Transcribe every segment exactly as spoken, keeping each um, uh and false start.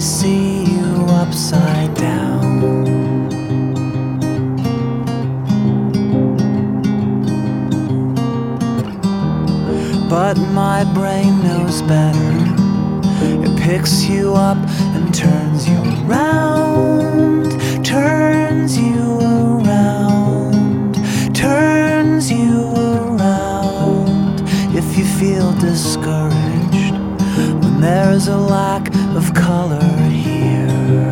see you upside down. But my brain knows better. It picks you up and turns you around, turns you around, turns you around. If you feel discouraged when there's a lack of color here,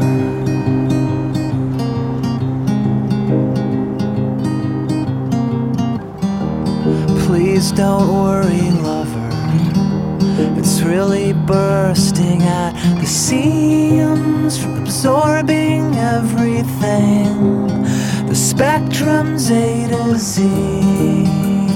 please don't worry, lover. It's really bursting at the seams from absorbing everything. The spectrum's A to Z.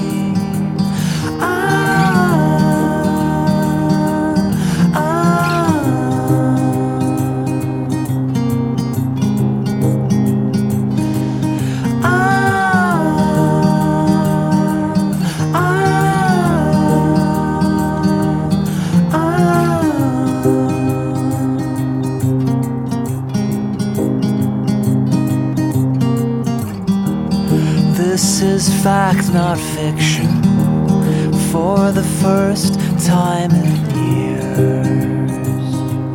This is fact, not fiction, for the first time in years.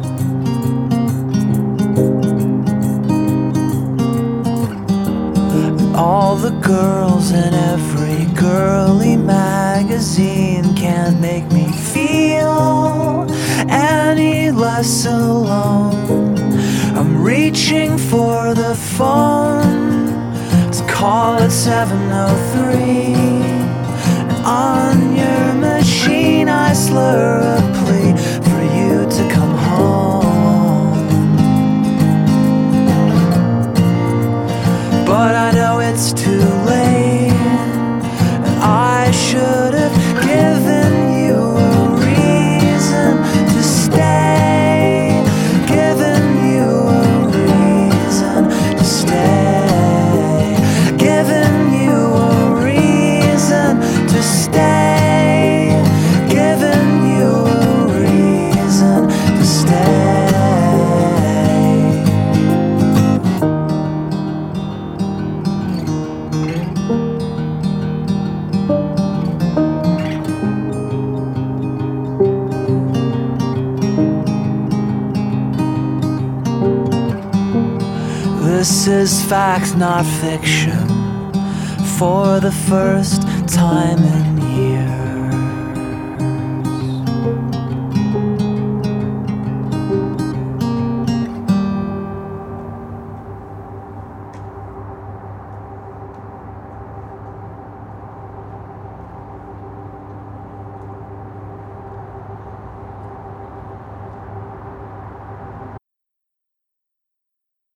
All the girls in every girly magazine can't make me feel any less alone. I'm reaching for the phone, call it seven oh three, and on your machine I slur a plea for you to come home. But I know it's too late, and I should have given you a reason to stay, given you a reason to stay. Giving you a reason to stay, giving you a reason to stay. This is fact, not fiction, for the first time in